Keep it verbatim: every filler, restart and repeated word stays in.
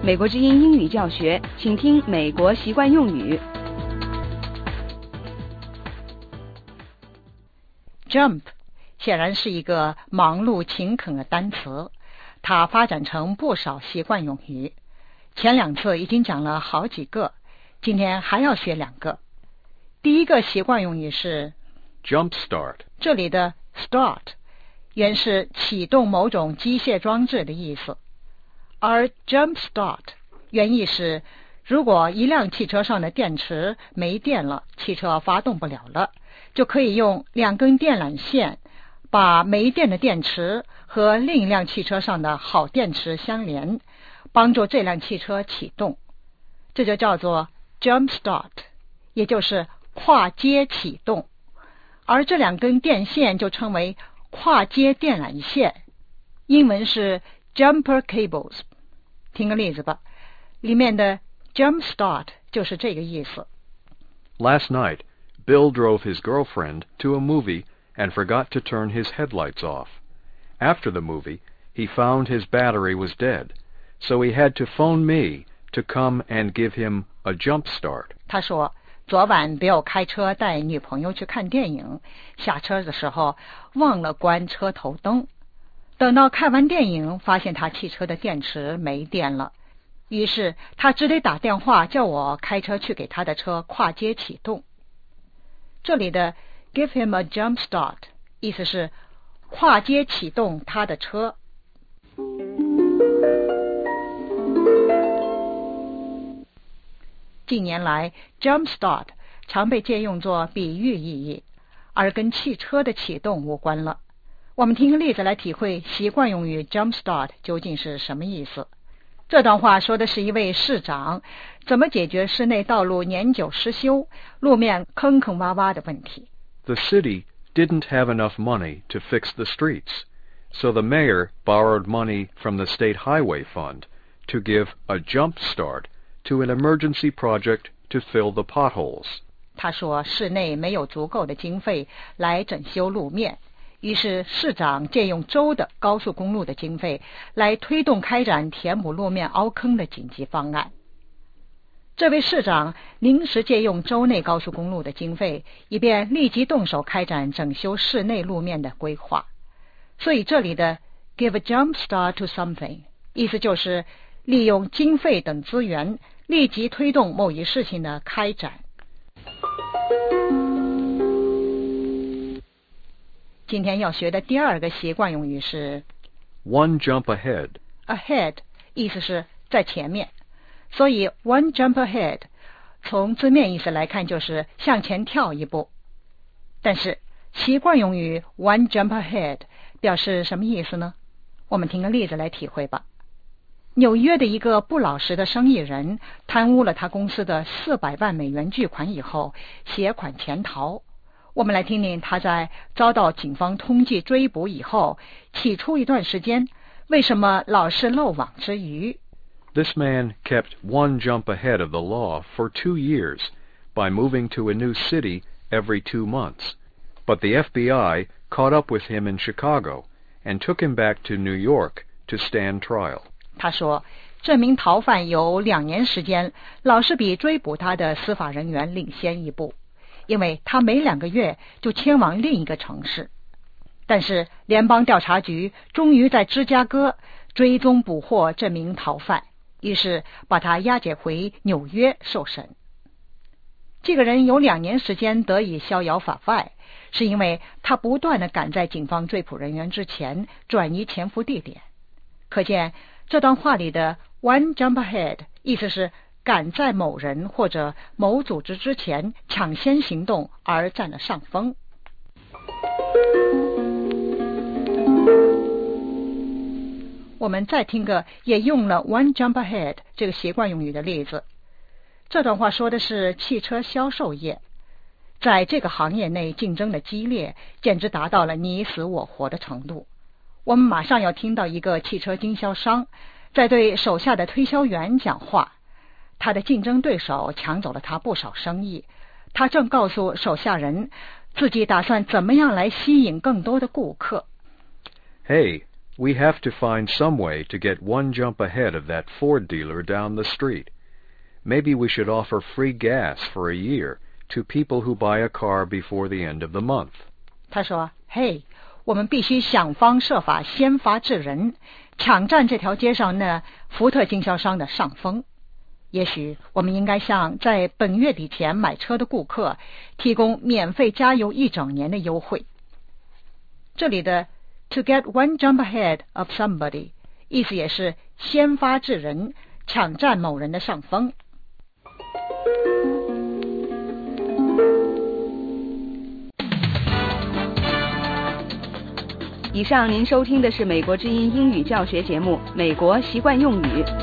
美国之音英语教学，请听美国习惯用语。 Jump 显然是一个忙碌勤恳的单词，它发展成不少习惯用语。前两次已经讲了好几个，今天还要学两个。第一个习惯用语是 Jump start， 这里的 start 原是启动某种机械装置的意思，而 jump start 原意是如果一辆汽车上的电池没电了，汽车发动不了了，就可以用两根电缆线把没电的电池和另一辆汽车上的好电池相连，帮助这辆汽车启动，这就叫做 jump start， 也就是跨接启动，而这两根电线就称为跨接电缆线，英文是 jumper cables。 听个例子吧，里面的 jump start 就是这个意思。 Last night, Bill drove his girlfriend to a movie and forgot to turn his headlights off. After the movie, he found his battery was dead, so he had to phone me to come and give him a jump start. 他说昨晚Bill开车带女朋友去看电影，下车的时候忘了关车头灯，等到看完电影发现他汽车的电池没电了，于是他只得打电话叫我开车去给他的车跨接启动。这里的 give him a jump start 意思是跨接启动他的车。近年来 jump start 常被借用作比喻意义，而跟汽车的启动无关了。我们听个例子来体会习惯用语 jump start 究竟是什么意思。这段话说的是一位市长怎么解决市内道路年久失修、路面坑坑洼洼的问题。 The city didn't have enough money to fix the streets, so the mayor borrowed money from the state highway fund to give a jump start to an emergency project to fill the potholes. 他说市内没有足够的经费来整修路面，于是市长借用州的高速公路的经费来推动开展填补路面凹坑的紧急方案。这位市长临时借用州内高速公路的经费，以便立即动手开展整修市内路面的规划。所以这里的 give a jump start to something 意思就是利用经费等资源立即推动某一事情的开展。今天要学的第二个习惯用语是 One jump ahead. ahead 意思是在前面，所以 one jump ahead 从字面意思来看就是向前跳一步。但是习惯用语 one jump ahead 表示什么意思呢？我们听个例子来体会吧。纽约的一个不老实的生意人贪污了他公司的四百万美元巨款以后携款潜逃。我们来听听他在遭到警方通缉追捕以后，起初一段时间为什么老是漏网之鱼。 This man kept one jump ahead of the law for two years by moving to a new city every two months, but the F B I caught up with him in Chicago and took him back to New York to stand trial. 他说这名逃犯有两年时间老是比追捕他的司法人员领先一步，因为他每两个月就迁往另一个城市。但是联邦调查局终于在芝加哥追踪捕获这名逃犯，于是把他押解回纽约受审。这个人有两年时间得以逍遥法外，是因为他不断地赶在警方追捕人员之前转移潜伏地点。可见这段话里的 one jump ahead 意思是赶在某人或者某组织之前抢先行动而占了上风。我们再听个也用了 one jump ahead 这个习惯用语的例子。这段话说的是汽车销售业，在这个行业内竞争的激烈，简直达到了你死我活的程度。我们马上要听到一个汽车经销商在对手下的推销员讲话，他的竞争对手抢走了他不少生意，他正告诉手下人自己打算怎么样来吸引更多的顾客。 Hey, We have to find some way to get one jump ahead of that Ford dealer down the street. Maybe we should offer free gas for a year to people who buy a car before the end of the month. 他说，嘿，我们必须想方设法先发制人，抢占这条街上那福特经销商的上风。也许我们应该向在本月底前买车的顾客提供免费加油一整年的优惠。这里的 to get one jump ahead of somebody 意思也是先发制人，抢占某人的上风。 以上您收听的是美国之音英语教学节目《美国习惯用语》。